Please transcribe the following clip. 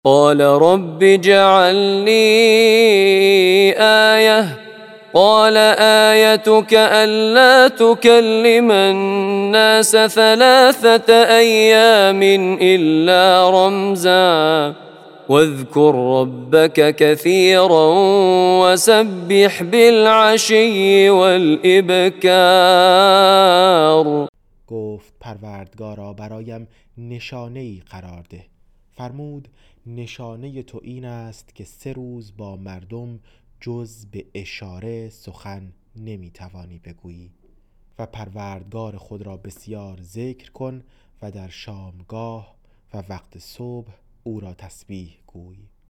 قال رب اجعل لي آية قال آيتك ألا تكلم الناس 3 أيام إلا رمزا واذكر ربك كثيرا وسبح بالعشي والإبکار. گفت پروردگارا برایم نشانه‌ای قرار ده. فرمود نشانه تو این است که 3 روز با مردم جز به اشاره سخن نمیتوانی بگویی و پروردگار خود را بسیار ذکر کن و در شامگاه و وقت صبح او را تسبیح گوی.